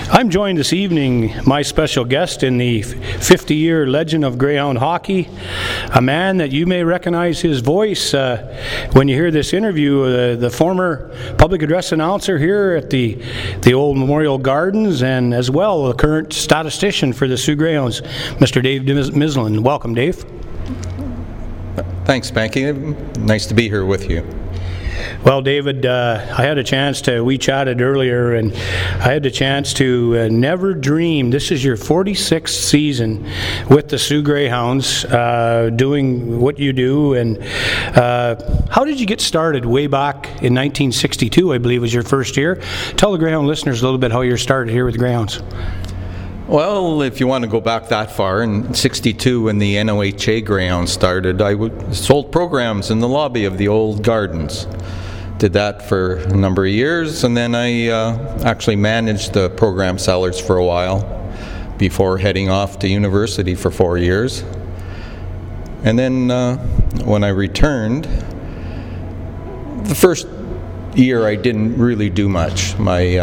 I'm joined this evening, my special guest in the 50-year legend of Greyhound hockey, a man that you may recognize his voice when you hear this interview, the former public address announcer here at the old Memorial Gardens, and as well the current statistician for the Soo Greyhounds, Mr. Dave Mislin. Welcome, Dave. Thanks, Spanky. Nice to be here with you. Well, David, I had a chance we chatted earlier, and I had the chance to never dream. This is your 46th season with the Soo Greyhounds, doing what you do. And how did you get started way back in 1962, I believe was your first year? Tell the Greyhound listeners a little bit how you started here with the Greyhounds. Well, if you want to go back that far, in '62 when the NOHA Greyhounds started, I sold programs in the lobby of the old Gardens. Did that for a number of years, and then I actually managed the program sellers for a while before heading off to university for 4 years. And then when I returned, the first year I didn't really do much.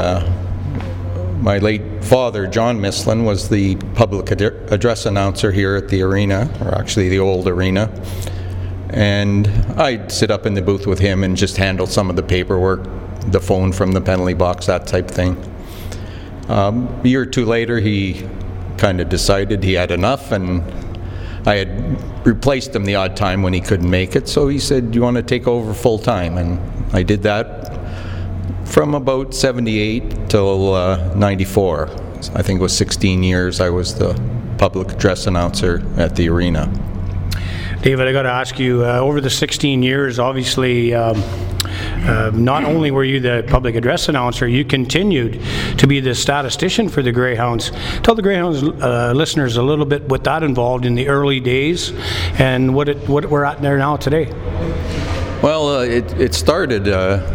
My late father, John Mislin, was the public address announcer here at the arena, or actually the old arena. And I'd sit up in the booth with him and just handle some of the paperwork, the phone from the penalty box, that type thing. A year or two later, he kind of decided he had enough, and I had replaced him the odd time when he couldn't make it. So he said, "Do you want to take over full time?" And I did that from about 78 till 94. I think it was 16 years I was the public address announcer at the arena. David, I got to ask you, over the 16 years, obviously, not only were you the public address announcer, you continued to be the statistician for the Greyhounds. Tell the Greyhounds listeners a little bit what that involved in the early days and what we're at there now today. Well, it started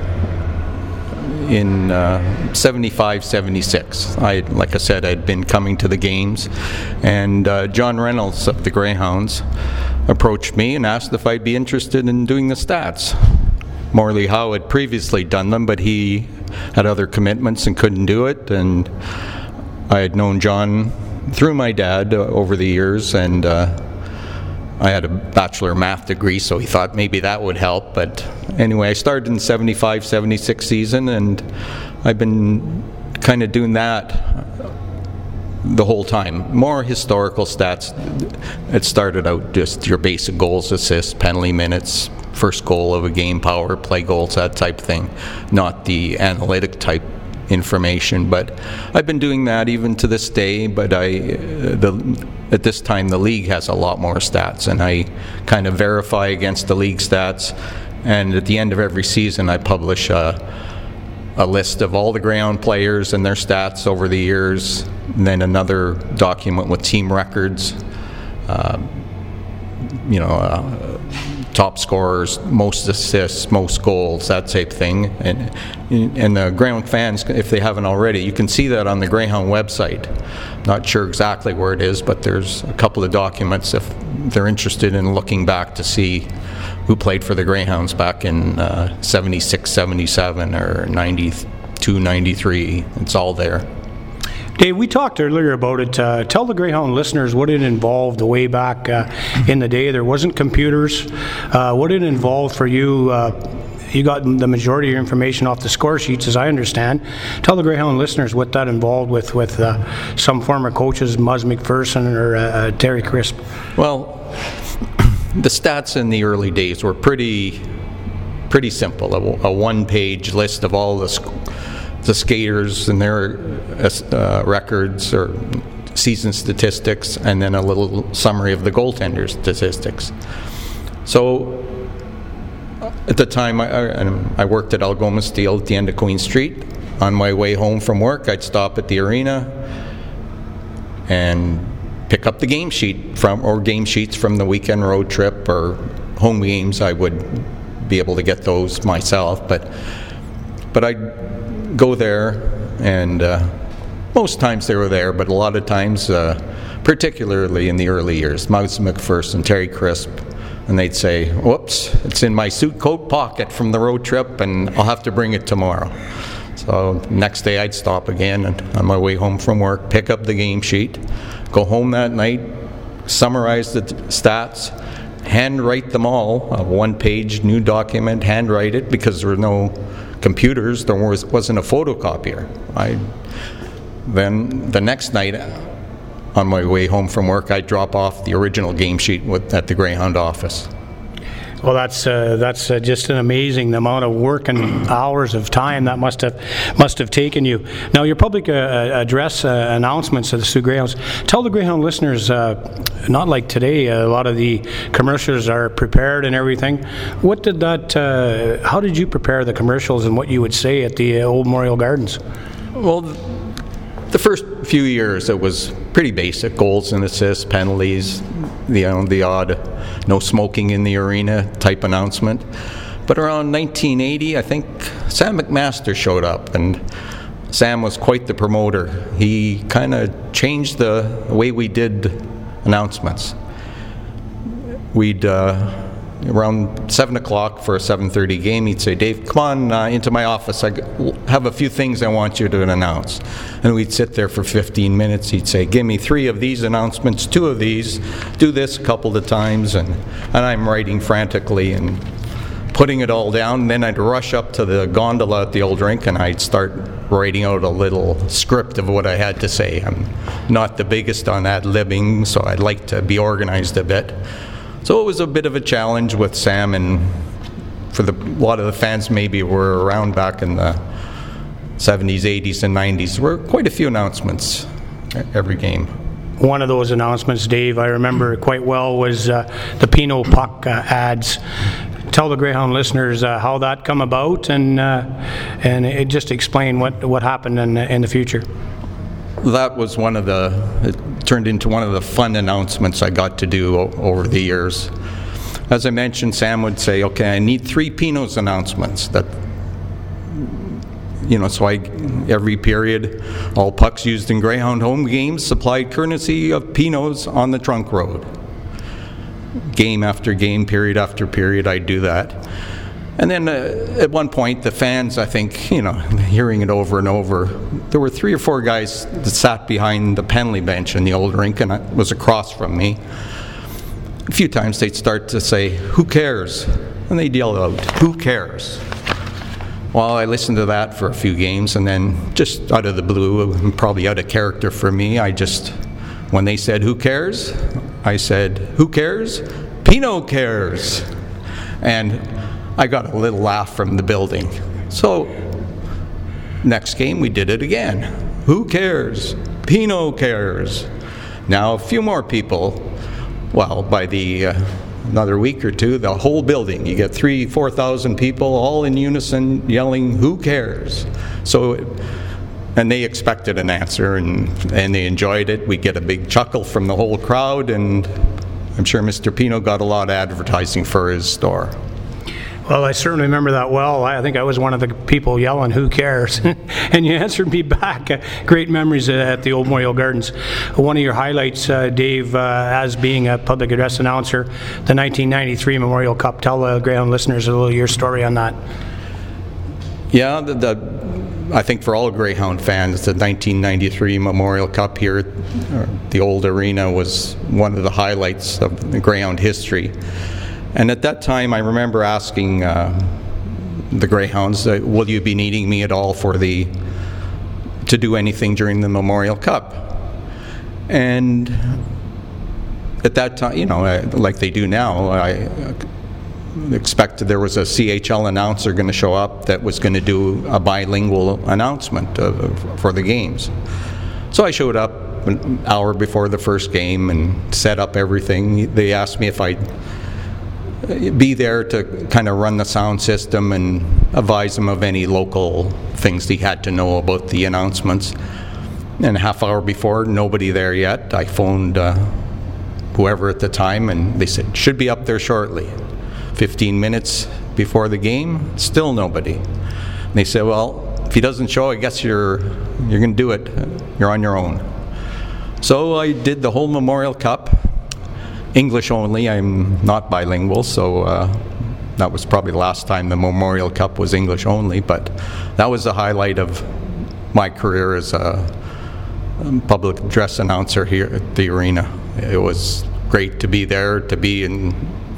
in 75, 76. Like I said, I'd been coming to the games, and John Reynolds of the Greyhounds approached me and asked if I'd be interested in doing the stats. Morley Howe had previously done them, but he had other commitments and couldn't do it, and I had known John through my dad over the years, and I had a Bachelor of Math degree, so he thought maybe that would help. But anyway, I started in 75, 76 season, and I've been kind of doing that the whole time. More historical stats. It started out just your basic goals, assists, penalty minutes, first goal of a game, power play goals, that type thing. Not the analytic type information, but I've been doing that even to this day. But at this time the league has a lot more stats, and I kind of verify against the league stats, and at the end of every season I publish a list of all the Greyhound players and their stats over the years, and then another document with team records, top scorers, most assists, most goals, that type thing. And the Greyhound fans, if they haven't already, you can see that on the Greyhound website. Not sure exactly where it is, but there's a couple of documents if they're interested in looking back to see who played for the Greyhounds back in 76, 77, or 92, 93. It's all there. Dave, we talked earlier about it. Tell the Greyhound listeners what it involved way back in the day. There wasn't computers. What it involved for you. You got the majority of your information off the score sheets, as I understand. Tell the Greyhound listeners what that involved with some former coaches, Muzz McPherson or Terry Crisp. Well, the stats in the early days were pretty simple. A one-page list of all the skaters and their records or season statistics, and then a little summary of the goaltender statistics. So at the time I worked at Algoma Steel at the end of Queen Street. On my way home from work, I'd stop at the arena and pick up the game sheet game sheets from the weekend road trip or home games. I would be able to get those myself, but I'd go there, and most times they were there, but a lot of times, particularly in the early years, Muzz McPherson, Terry Crisp, and they'd say, "Whoops, it's in my suit coat pocket from the road trip, and I'll have to bring it tomorrow." So next day I'd stop again and on my way home from work, pick up the game sheet, go home that night, summarize the stats, handwrite them all, a one-page new document, handwrite it, because there were no computers, there wasn't a photocopier. Then the next night on my way home from work, I'd drop off the original game sheet at the Greyhound office. Well, that's just an amazing amount of work and hours of time that must have taken you. Now, your public address announcements of the Soo Greyhounds. Tell the Greyhound listeners, not like today, a lot of the commercials are prepared and everything. What did that? How did you prepare the commercials and what you would say at the Old Memorial Gardens? Well, the first few years it was pretty basic: goals and assists, penalties, the odd no smoking in the arena type announcement. But around 1980, I think Sam McMaster showed up, and Sam was quite the promoter. He kind of changed the way we did announcements. We'd around 7 o'clock for a 7:30 game, he'd say, "Dave, come on into my office. I have a few things I want you to announce." And we'd sit there for 15 minutes. He'd say, "Give me 3 of these announcements, 2 of these, do this a couple of times." And I'm writing frantically and putting it all down. And then I'd rush up to the gondola at the old rink and I'd start writing out a little script of what I had to say. I'm not the biggest on ad-libbing, so I'd like to be organized a bit. So it was a bit of a challenge with Sam, and for a lot of the fans maybe were around back in the 70s, 80s, and 90s. There were quite a few announcements every game. One of those announcements, Dave, I remember quite well, was the Pinot Puck ads. Tell the Greyhound listeners how that come about, and it just explain what happened in the future. That was it turned into one of the fun announcements I got to do over the years. As I mentioned, Sam would say, "Okay, I need 3 Pinots announcements." So every period, all pucks used in Greyhound home games supplied courtesy of Pinots on the trunk road. Game after game, period after period, I'd do that. And then at one point, the fans, I think, hearing it over and over, there were 3 or 4 guys that sat behind the penalty bench in the old rink, and it was across from me. A few times they'd start to say, "Who cares?" And they'd yell out, "Who cares?" Well, I listened to that for a few games, and then just out of the blue, and probably out of character for me, when they said, "Who cares?" I said, "Who cares? Pinot cares." And I got a little laugh from the building. So next game we did it again. "Who cares? Pinot cares." Now a few more people. Well, by another week or two, the whole building, you get 3,000-4,000 people all in unison yelling, "Who cares?" And they expected an answer, and they enjoyed it. We get a big chuckle from the whole crowd, and I'm sure Mr. Pinot got a lot of advertising for his store. Well, I certainly remember that well. I think I was one of the people yelling, "Who cares?" And you answered me back. Great memories at the Old Memorial Gardens. One of your highlights, Dave, as being a public address announcer, the 1993 Memorial Cup. Tell the Greyhound listeners a little your story on that. Yeah, I think for all Greyhound fans, the 1993 Memorial Cup here, the old arena, was one of the highlights of the Greyhound history. And at that time, I remember asking the Greyhounds, "Will you be needing me at all to do anything during the Memorial Cup?" And at that time, like they do now, I expected there was a CHL announcer going to show up that was going to do a bilingual announcement for the games. So I showed up an hour before the first game and set up everything. They asked me if I'd be there to kind of run the sound system and advise him of any local things he had to know about the announcements. And a half hour before, nobody there yet. I phoned whoever at the time, and they said, "Should be up there shortly." 15 minutes before the game, still nobody. And they said, "Well, if he doesn't show, I guess you're going to do it. You're on your own." So I did the whole Memorial Cup. English only. I'm not bilingual, so That was probably the last time the Memorial Cup was English only, but that was the highlight of my career as a public address announcer here at the arena. It was great to be there, to be in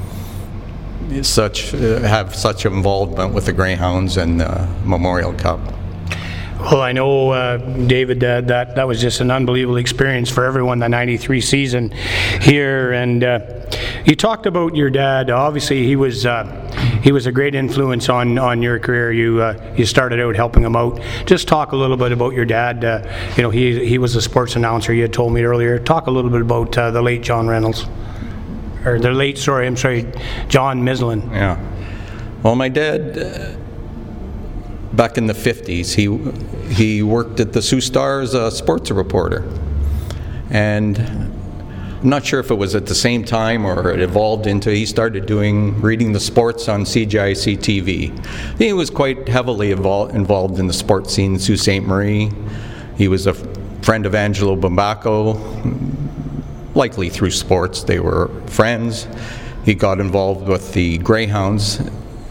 have such involvement with the Greyhounds and the Memorial Cup. Well, I know, David, that was just an unbelievable experience for everyone, the 93 season here. And you talked about your dad. Obviously, he was a great influence on your career. You started out helping him out. Just talk a little bit about your dad. He was a sports announcer, you had told me earlier. Talk a little bit about the late John Reynolds. Or the late, John Mislin. Yeah. Well, my dad... back in the 50s, he worked at the Sioux Star as a sports reporter. And I'm not sure if it was at the same time or it evolved into he started reading the sports on CGIC TV. He was quite heavily involved in the sports scene in Sault Ste. Marie. He was a friend of Angelo Bambaco, likely through sports. They were friends. He got involved with the Greyhounds,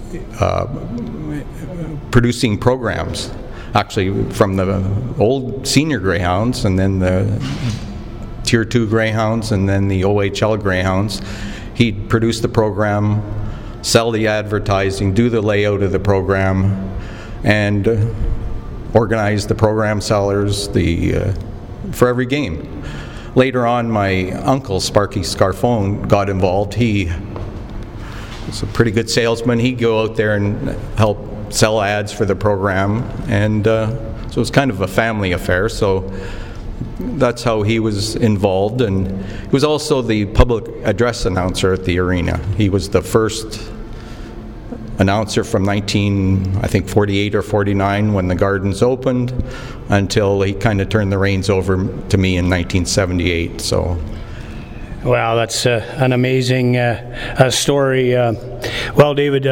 producing programs, actually from the old senior Greyhounds and then the Tier 2 Greyhounds and then the OHL Greyhounds. He'd produce the program, sell the advertising, do the layout of the program, and organize the program sellers for every game. Later on, my uncle, Sparky Scarfone, got involved. He was a pretty good salesman. He'd go out there and help sell ads for the program, and so it was kind of a family affair. So that's how he was involved, and he was also the public address announcer at the arena. He was the first announcer from 1948 or 49 when the Gardens opened until he kind of turned the reins over to me in 1978. So. Wow, that's an amazing story. Well, David,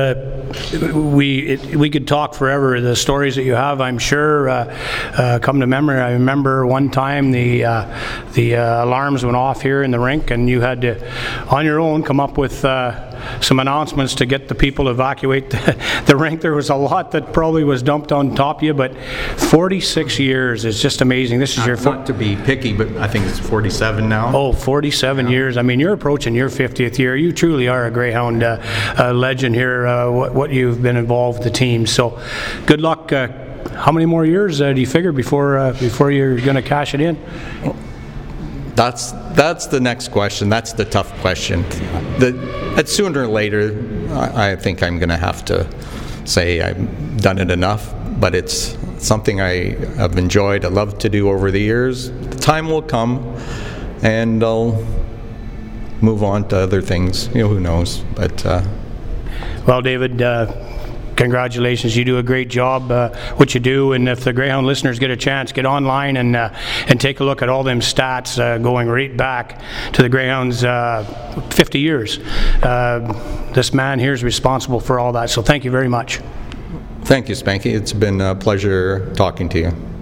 we could talk forever. The stories that you have, I'm sure, come to memory. I remember one time the alarms went off here in the rink, and you had to, on your own, come up with some announcements to get the people to evacuate the rink. There was a lot that probably was dumped on top of you, but 46 years is just amazing. This is not to be picky, but I think it's 47 now. Oh, 47 years. I mean, you're approaching your 50th year. You truly are a Greyhound legend here, what you've been involved with the team. So good luck. How many more years do you figure before you're going to cash it in? That's the next question. That's the tough question. Sooner or later, I think I'm going to have to say I've done it enough, but it's something I have enjoyed, I love to do over the years. The time will come, and I'll move on to other things. Who knows? But well, David, congratulations. You do a great job what you do, and if the Greyhound listeners get a chance, get online and take a look at all them stats going right back to the Greyhounds 50 years. This man here is responsible for all that, so thank you very much. Thank you, Spanky. It's been a pleasure talking to you.